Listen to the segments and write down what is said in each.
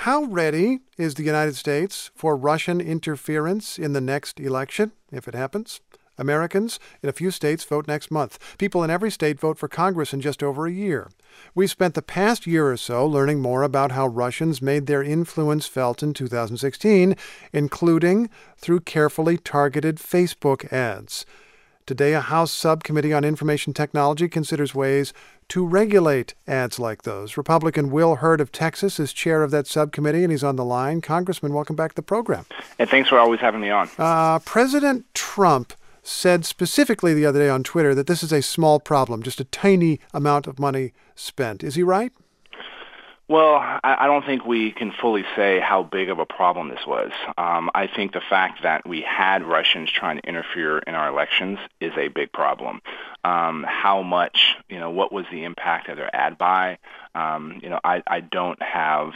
How ready is the United States for Russian interference in the next election, if it happens? Americans in a few states vote next month. People in every state vote for Congress in just over a year. We've spent the past year or so learning more about how Russians made their influence felt in 2016, including through carefully targeted Facebook ads. Today, a House Subcommittee on Information Technology considers ways to regulate ads like those. Republican Will Hurd of Texas is chair of that subcommittee, and he's on the line. Congressman, welcome back to the program. And thanks for always having me on. President Trump said specifically the other day on Twitter that this is a small problem, just a tiny amount of money spent. Is he right? Well, I don't think we can fully say how big of a problem this was. I think the fact that we had Russians trying to interfere in our elections is a big problem. How much, what was the impact of their ad buy? I don't have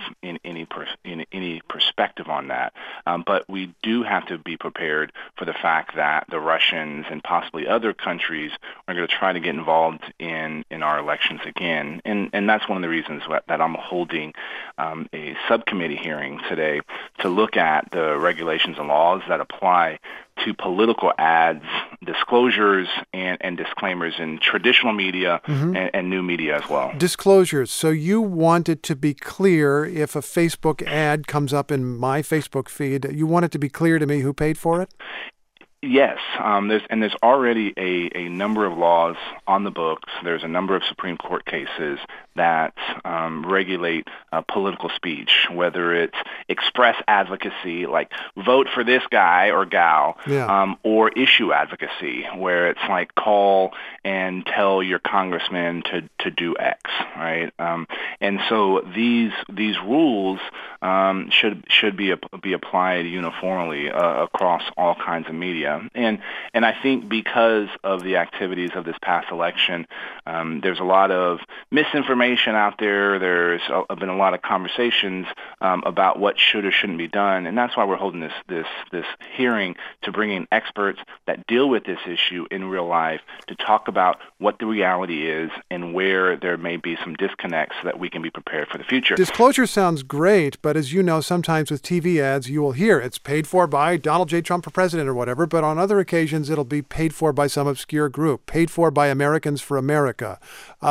any perspective on that. But we do have to be prepared for the fact that the Russians and possibly other countries are going to try to get involved in our elections again. And that's one of the reasons that I'm holding a subcommittee hearing today to look at the regulations and laws that apply to political ads, disclosures, and disclaimers in traditional media and new media as well. Disclosures. So you want it to be clear if a Facebook ad comes up in my Facebook feed, you want it to be clear to me who paid for it? Yes, there's already a number of laws on the books. There's a number of Supreme Court cases that regulate political speech, whether it's express advocacy, like vote for this guy or gal, or issue advocacy, where it's like call and tell your congressman to do X, right? And so these rules should be applied uniformly across all kinds of media. And I think because of the activities of this past election, there's a lot of misinformation out there. There's been a lot of conversations about what should or shouldn't be done, and that's why we're holding this hearing to bring in experts that deal with this issue in real life to talk about what the reality is and where there may be some disconnects so that we can be prepared for the future. Disclosure sounds great, but as you know, sometimes with TV ads, you will hear it's paid for by Donald J. Trump for president or whatever, but on other occasions, it'll be paid for by some obscure group, paid for by Americans for America.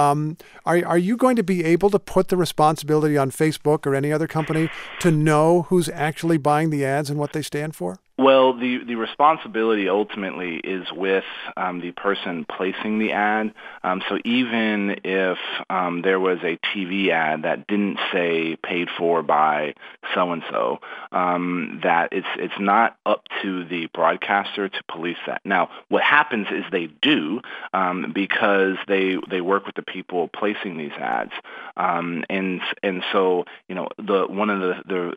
Are you going to be able to put the responsibility on Facebook or any other company to know who's actually buying the ads and what they stand for? Well, the responsibility ultimately is with the person placing the ad. So even if there was a TV ad that didn't say paid for by so-and-so, that it's not up to the broadcaster to police that. Now, what happens is they do because they work with the people placing these ads. And so, one of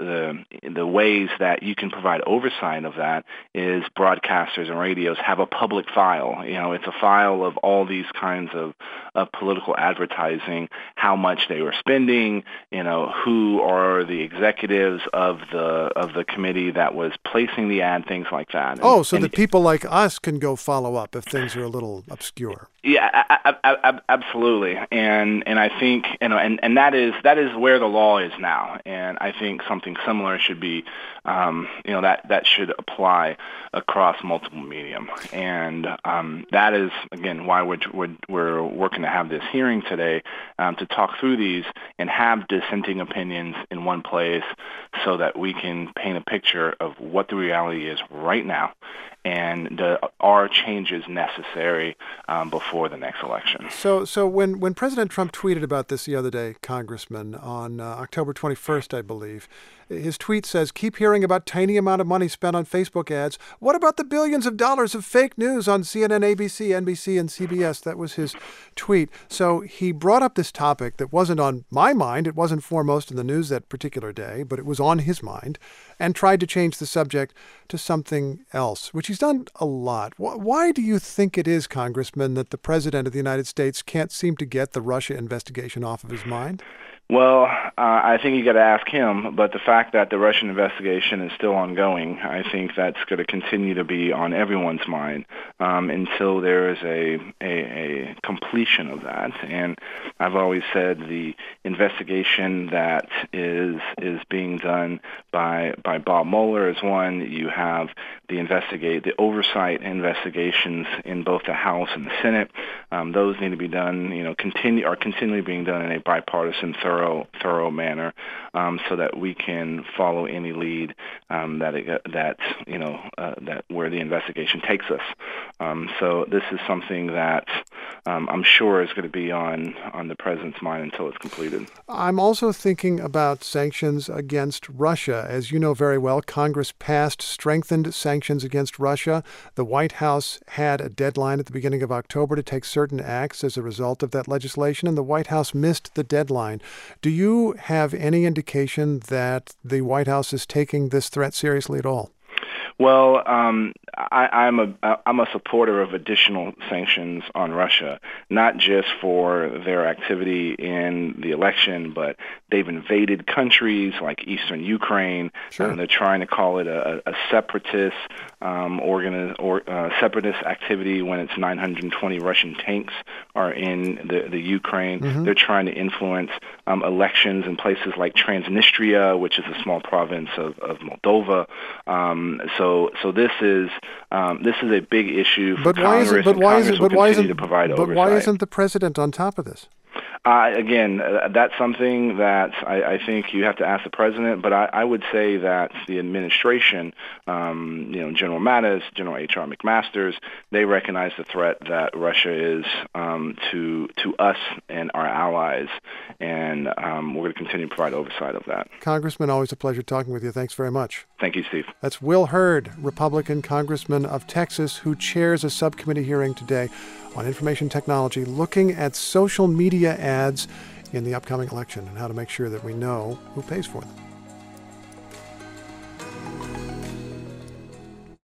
the ways that you can provide oversight of that is broadcasters and radios have a public file. It's a file of all these kinds of political advertising, how much they were spending, who are the executives of the committee that was placing the ad, things like that. So that people like us can go follow up if things are a little obscure. Yeah, absolutely, and I think and that is where the law is now, and I think something similar should be, that should apply across multiple medium, and that is again why we're working to have this hearing today to talk through these and have dissenting opinions in one place so that we can paint a picture of what the reality is right now and are changes necessary before the next election. So when President Trump tweeted about this the other day, Congressman, on October 21st, I believe, his tweet says, keep hearing about tiny amount of money spent on Facebook ads. What about the billions of dollars of fake news on CNN, ABC, NBC, and CBS? That was his tweet. So he brought up this topic that wasn't on my mind. It wasn't foremost in the news that particular day, but it was on his mind, and tried to change the subject to something else, which he's done a lot. Why do you think it is, Congressman, that the President of the United States can't seem to get the Russia investigation off of his mind? Well, I think you got to ask him, but the fact that the Russian investigation is still ongoing, I think that's going to continue to be on everyone's mind until there is a completion of that. And I've always said the investigation that is being done by Bob Mueller is one. You have the oversight investigations in both the House and the Senate. Those need to be done, are continually being done in a bipartisan, thorough manner, so that we can follow any lead that where the investigation takes us. So this is something that I'm sure is going to be on the president's mind until it's completed. I'm also thinking about sanctions against Russia. As you know very well, Congress passed strengthened sanctions against Russia. The White House had a deadline at the beginning of October to take certain acts as a result of that legislation, and the White House missed the deadline. Do you have any indication that the White House is taking this threat seriously at all? Well, I'm a supporter of additional sanctions on Russia, not just for their activity in the election, but they've invaded countries like eastern Ukraine. Sure. They're trying to call it a separatist separatist activity when it's 920 Russian tanks are in the Ukraine. Mm-hmm. They're trying to influence elections in places like Transnistria, which is a small province of Moldova. So this is a big issue for Congress. But why isn't the president on top of this? Again, that's something that I think you have to ask the president, but I would say that the administration, General Mattis, General H.R. McMaster, they recognize the threat that Russia is to us and our allies, and we're going to continue to provide oversight of that. Congressman, always a pleasure talking with you. Thanks very much. Thank you, Steve. That's Will Hurd, Republican Congressman of Texas, who chairs a subcommittee hearing today on information technology, looking at social media ads in the upcoming election and how to make sure that we know who pays for them.